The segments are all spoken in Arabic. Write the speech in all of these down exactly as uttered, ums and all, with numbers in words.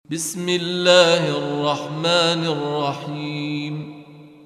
بسم الله الرحمن الرحيم.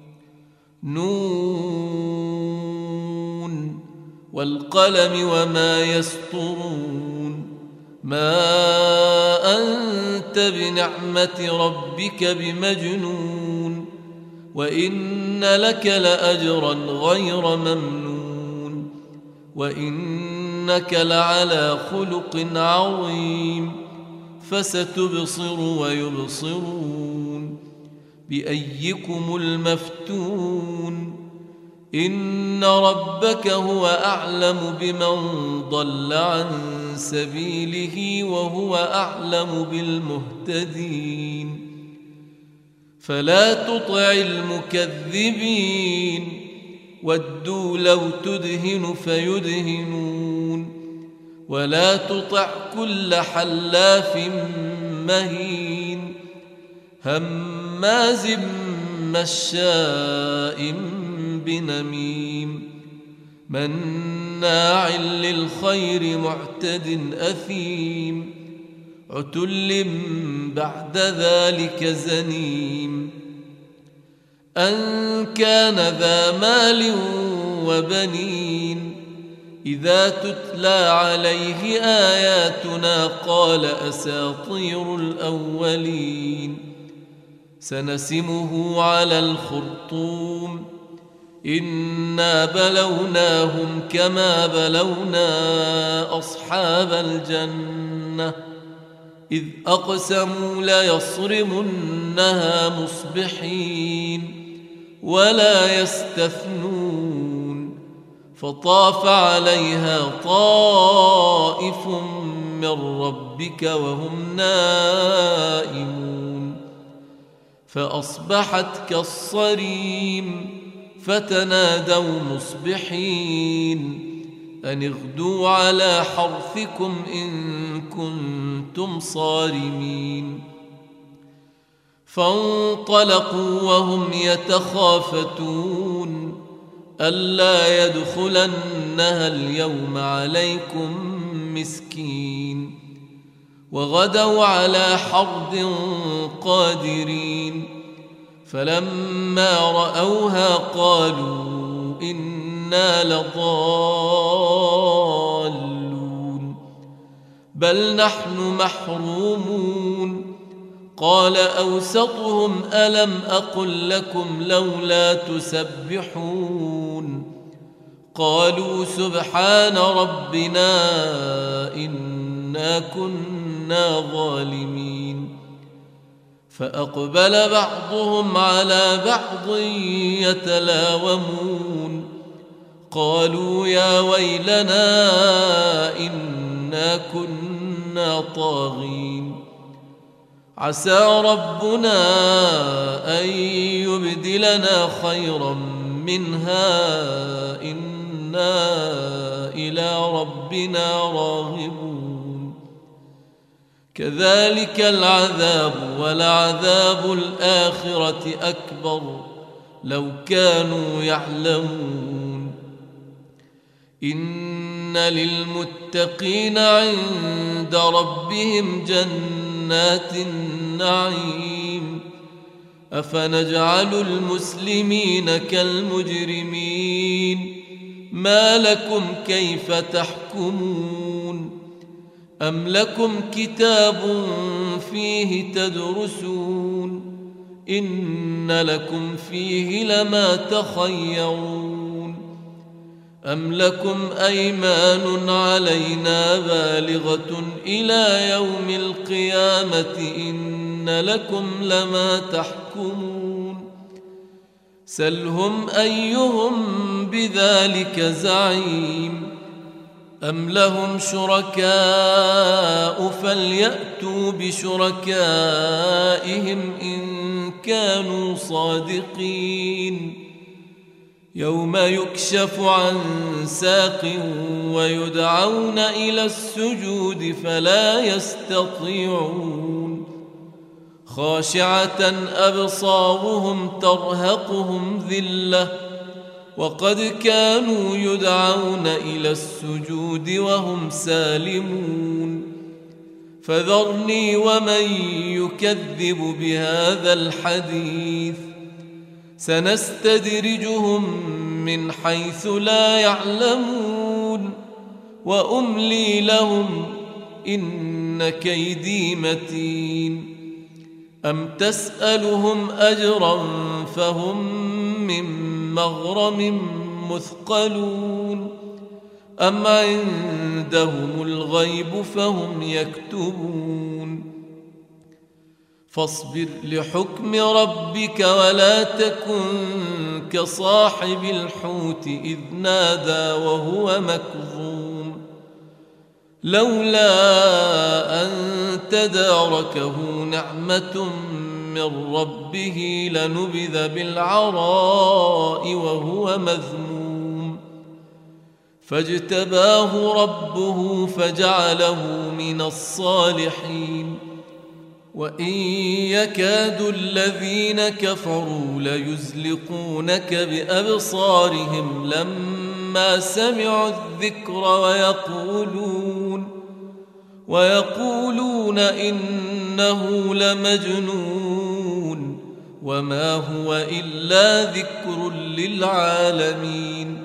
نون والقلم وما يسطرون. ما أنت بنعمة ربك بمجنون، وإن لك لأجرا غير ممنون، وإنك لعلى خلق عظيم. فستبصر ويبصرون بأيكم المفتون. إن ربك هو أعلم بمن ضل عن سبيله وهو أعلم بالمهتدين. فلا تطع المكذبين، ودوا لو تدهن فيدهنون. ولا تطع كل حلاف مهين، هماز مشاء بنميم، مناع للخير معتد أثيم، عتل بعد ذلك زنيم. أن كان ذا مال وبنين، إذا تتلى عليه آياتنا قال أساطير الأولين. سنسمه على الخرطوم. إنا بلوناهم كما بلونا أصحاب الجنة إذ أقسموا ليصرمنها مصبحين ولا يستثنون. فطاف عليها طائف من ربك وهم نائمون، فأصبحت كالصريم. فتنادوا مصبحين أن اغدوا على حرثكم إن كنتم صارمين. فانطلقوا وهم يتخافتون ألا يدخلنها اليوم عليكم مسكين. وغدوا على حرد قادرين. فلما رأوها قالوا إنا لضالون بل نحن محرومون. قال أوسطهم ألم أقل لكم لولا تسبحون. قالوا سبحان ربنا إنا كنا ظالمين. فأقبل بعضهم على بعض يتلاومون. قالوا يا ويلنا إنا كنا طاغين. عسى ربنا أن يبدلنا خيرا منها إنا إلى ربنا راغبون. كذلك العذاب ولعذاب الآخرة أكبر لو كانوا يعلمون. إن للمتقين عند ربهم جنات النعيم. أفنجعل المسلمين كالمجرمين؟ ما لكم كيف تحكمون؟ أم لكم كتاب فيه تدرسون؟ إن لكم فيه لما تخيرون. أم لكم أيمان علينا بالغة إلى يوم القيامة إن لكم لما تحكمون. سلهم أيهم بذلك زعيم. أم لهم شركاء فليأتوا بشركائهم إن كانوا صادقين. يوم يكشف عن ساق ويدعون إلى السجود فلا يستطيعون. خاشعة أبصارهم ترهقهم ذلة وقد كانوا يدعون إلى السجود وهم سالمون. فذرني ومن يكذب بهذا الحديث سنستدرجهم من حيث لا يعلمون وأملي لهم إن كيدي متين أم تسألهم أجرا فهم من مغرم مثقلون أم عندهم الغيب فهم يكتبون فاصبر لحكم ربك ولا تكن كصاحب الحوت إذ نادى وهو مكظوم لولا أن تداركه نعمة من ربه لنبذ بالعراء وهو مذموم فاجتباه ربه فجعله من الصالحين وإن يكاد الذين كفروا ليزلقونك بأبصارهم لما سمعوا الذكر ويقولون ويقولون إنه لمجنون وما هو إلا ذكر للعالمين